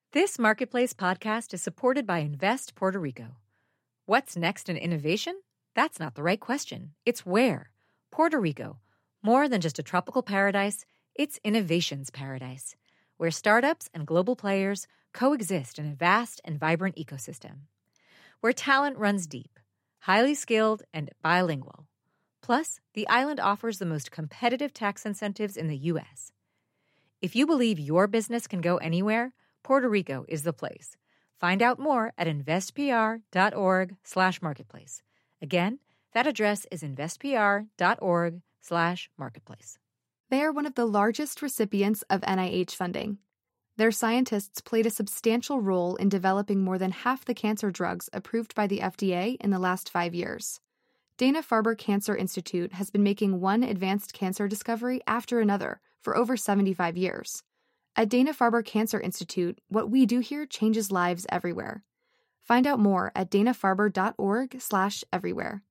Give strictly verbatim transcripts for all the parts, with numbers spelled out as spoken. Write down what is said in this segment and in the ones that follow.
This Marketplace podcast is supported by Invest Puerto Rico. What's next in innovation? That's not the right question. It's where. Puerto Rico. More than just a tropical paradise, it's innovation's paradise, where startups and global players coexist in a vast and vibrant ecosystem. Where talent runs deep, highly skilled, and bilingual. Plus, the island offers the most competitive tax incentives in the U S. If you believe your business can go anywhere, Puerto Rico is the place. Find out more at investpr.org slash marketplace. Again, that address is investpr.org slash marketplace. They are one of the largest recipients of N I H funding. Their scientists played a substantial role in developing more than half the cancer drugs approved by the F D A in the last five years. Dana-Farber Cancer Institute has been making one advanced cancer discovery after another for over seventy-five years. At Dana-Farber Cancer Institute, what we do here changes lives everywhere. Find out more at danafarber.org slash everywhere.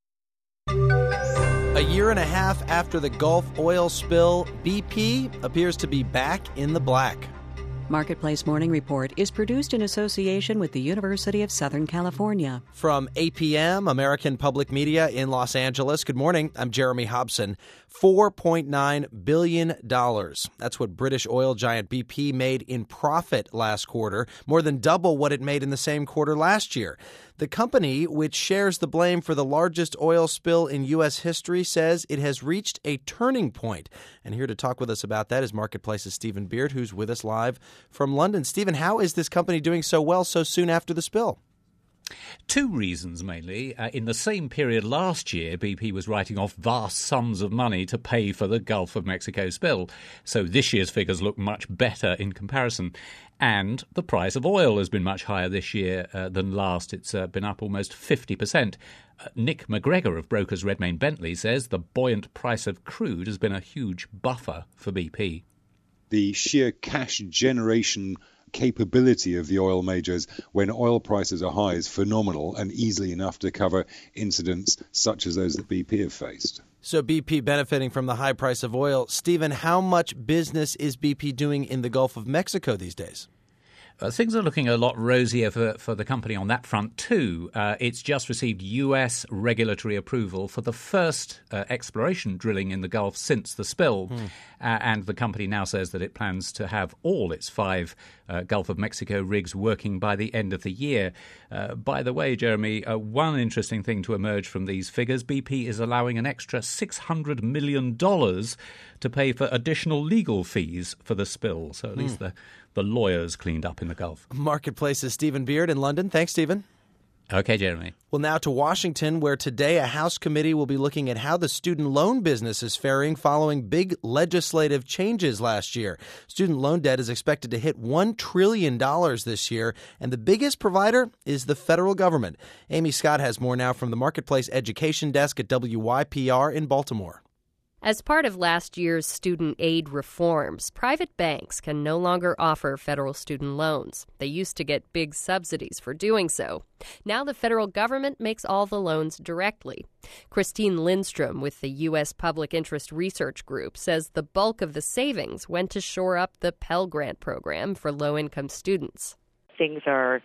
A year and a half after the Gulf oil spill, B P appears to be back in the black. Marketplace Morning Report is produced in association with the University of Southern California. From A P M, American Public Media in Los Angeles. Good morning. I'm Jeremy Hobson. four point nine billion dollars. That's what British oil giant B P made in profit last quarter, more than double what it made in the same quarter last year. The company, which shares the blame for the largest oil spill in U S history, says it has reached a turning point. And here to talk with us about that is Marketplace's Stephen Beard, who's with us live from London. Stephen, how is this company doing so well so soon after the spill? Two reasons, mainly. Uh, in the same period last year, B P was writing off vast sums of money to pay for the Gulf of Mexico spill. So this year's figures look much better in comparison. And the price of oil has been much higher this year uh, than last. It's uh, been up almost fifty percent. Uh, Nick McGregor of brokers Redmayne Bentley says the buoyant price of crude has been a huge buffer for B P. The sheer cash generation capability of the oil majors when oil prices are high is phenomenal and easily enough to cover incidents such as those that B P have faced. So B P benefiting from the high price of oil. Stephen, how much business is B P doing in the Gulf of Mexico these days? Uh, things are looking a lot rosier for, for the company on that front, too. Uh, it's just received U S regulatory approval for the first uh, exploration drilling in the Gulf since the spill. Hmm. Uh, and the company now says that it plans to have all its five uh, Gulf of Mexico rigs working by the end of the year. Uh, by the way, Jeremy, uh, one interesting thing to emerge from these figures, B P is allowing an extra six hundred million dollars to pay for additional legal fees for the spill. So at hmm. least the The lawyers cleaned up in the Gulf. Marketplace's Stephen Beard in London. Thanks, Stephen. Okay, Jeremy. Well, now to Washington, where today a House committee will be looking at how the student loan business is faring following big legislative changes last year. Student loan debt is expected to hit one trillion dollars this year, and the biggest provider is the federal government. Amy Scott has more now from the Marketplace Education Desk at W Y P R in Baltimore. As part of last year's student aid reforms, private banks can no longer offer federal student loans. They used to get big subsidies for doing so. Now the federal government makes all the loans directly. Christine Lindstrom with the U S Public Interest Research Group says the bulk of the savings went to shore up the Pell Grant program for low-income students. Things are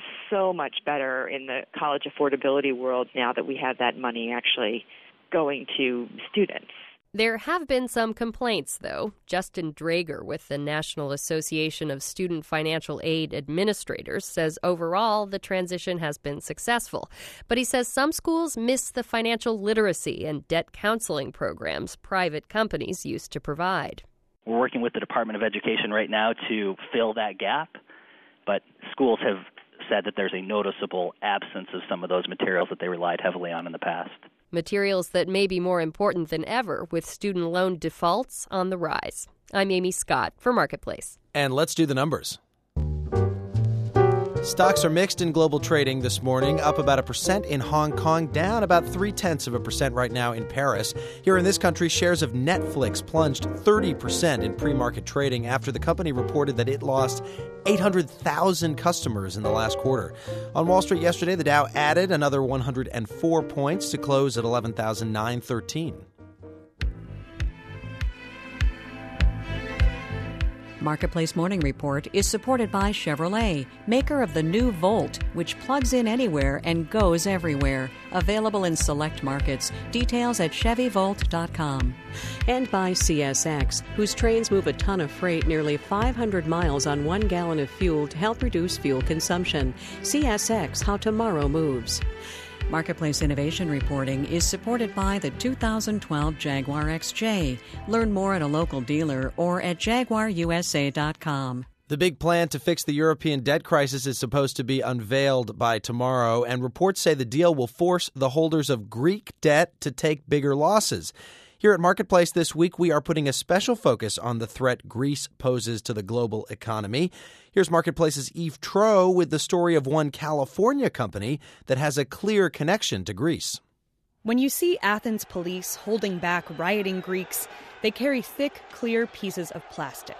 so much better in the college affordability world now that we have that money actually going to students. There have been some complaints, though. Justin Drager with the National Association of Student Financial Aid Administrators says overall the transition has been successful. But he says some schools miss the financial literacy and debt counseling programs private companies used to provide. We're working with the Department of Education right now to fill that gap, but schools have said that there's a noticeable absence of some of those materials that they relied heavily on in the past. Materials that may be more important than ever with student loan defaults on the rise. I'm Amy Scott for Marketplace. And let's do the numbers. Stocks are mixed in global trading this morning, up about a percent in Hong Kong, down about three-tenths of a percent right now in Paris. Here in this country, shares of Netflix plunged thirty percent in pre-market trading after the company reported that it lost eight hundred thousand customers in the last quarter. On Wall Street yesterday, the Dow added another one hundred four points to close at eleven thousand nine hundred thirteen. Marketplace Morning Report is supported by Chevrolet, maker of the new Volt, which plugs in anywhere and goes everywhere. Available in select markets. Details at Chevy Volt dot com. And by C S X, whose trains move a ton of freight nearly five hundred miles on one gallon of fuel to help reduce fuel consumption. C S X, how tomorrow moves. Marketplace Innovation Reporting is supported by the two thousand twelve Jaguar X J. Learn more at a local dealer or at Jaguar U S A dot com. The big plan to fix the European debt crisis is supposed to be unveiled by tomorrow, and reports say the deal will force the holders of Greek debt to take bigger losses. Here at Marketplace this week, we are putting a special focus on the threat Greece poses to the global economy. Here's Marketplace's Eve Troeh with the story of one California company that has a clear connection to Greece. When you see Athens police holding back rioting Greeks, they carry thick, clear pieces of plastic.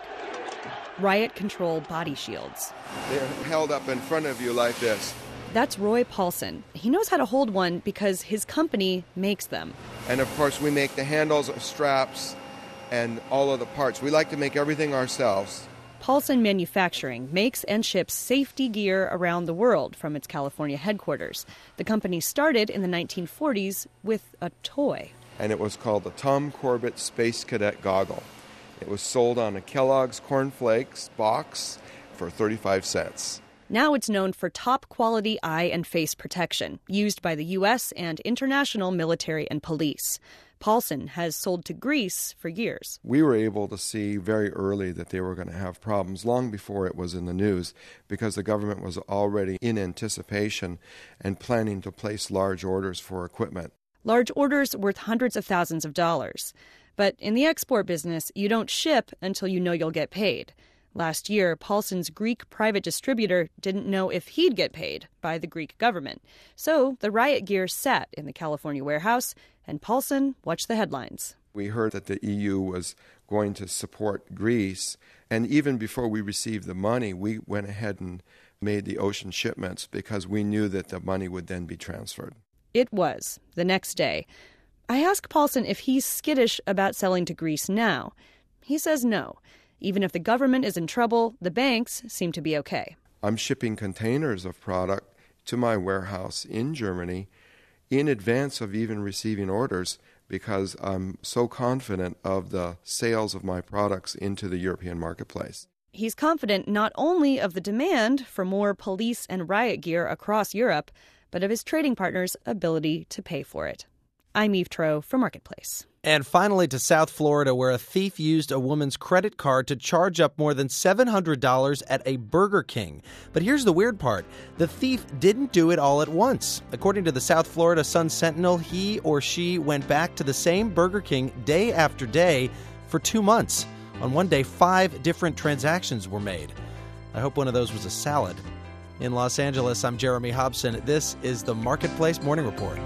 Riot control body shields. They're held up in front of you like this. That's Roy Paulson. He knows how to hold one because his company makes them. And of course, we make the handles, straps, and all of the parts. We like to make everything ourselves. Paulson Manufacturing makes and ships safety gear around the world from its California headquarters. The company started in the nineteen forties with a toy. And it was called the Tom Corbett Space Cadet Goggle. It was sold on a Kellogg's Corn Flakes box for thirty-five cents. Now it's known for top-quality eye and face protection, used by the U S and international military and police. Paulson has sold to Greece for years. We were able to see very early that they were going to have problems long before it was in the news, because the government was already in anticipation and planning to place large orders for equipment. Large orders worth hundreds of thousands of dollars. But in the export business, you don't ship until you know you'll get paid. Last year, Paulson's Greek private distributor didn't know if he'd get paid by the Greek government. So the riot gear sat in the California warehouse, and Paulson watched the headlines. We heard that the E U was going to support Greece, and even before we received the money, we went ahead and made the ocean shipments because we knew that the money would then be transferred. It was, the next day. I asked Paulson if he's skittish about selling to Greece now. He says no. Even if the government is in trouble, the banks seem to be okay. I'm shipping containers of product to my warehouse in Germany in advance of even receiving orders because I'm so confident of the sales of my products into the European marketplace. He's confident not only of the demand for more police and riot gear across Europe, but of his trading partners' ability to pay for it. I'm Eve Troeh for Marketplace. And finally to South Florida, where a thief used a woman's credit card to charge up more than seven hundred dollars at a Burger King. But here's the weird part. The thief didn't do it all at once. According to the South Florida Sun-Sentinel, he or she went back to the same Burger King day after day for two months. On one day, five different transactions were made. I hope one of those was a salad. In Los Angeles, I'm Jeremy Hobson. This is the Marketplace Morning Report.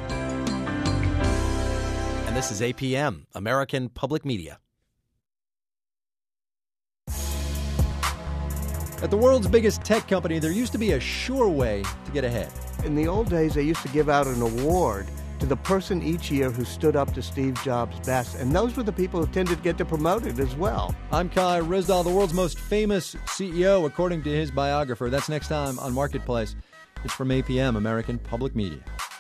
And this is A P M, American Public Media. At the world's biggest tech company, there used to be a sure way to get ahead. In the old days, they used to give out an award to the person each year who stood up to Steve Jobs best. And those were the people who tended to get promoted as well. I'm Kai Ryssdal, the world's most famous C E O, according to his biographer. That's next time on Marketplace. It's from A P M, American Public Media.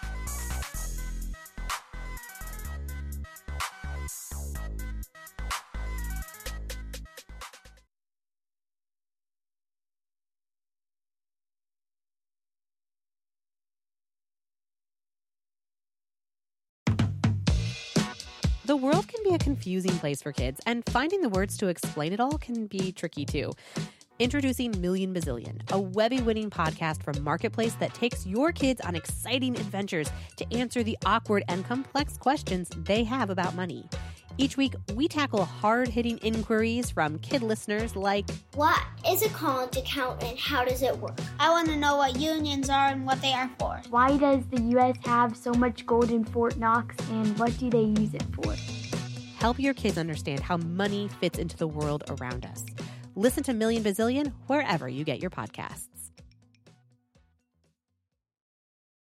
The world can be a confusing place for kids, and finding the words to explain it all can be tricky too. Introducing Million Bazillion, a Webby-winning podcast from Marketplace that takes your kids on exciting adventures to answer the awkward and complex questions they have about money. Each week, we tackle hard-hitting inquiries from kid listeners like, what is a college account and how does it work? I want to know what unions are and what they are for. Why does the U S have so much gold in Fort Knox and what do they use it for? Help your kids understand how money fits into the world around us. Listen to Million Bazillion wherever you get your podcasts.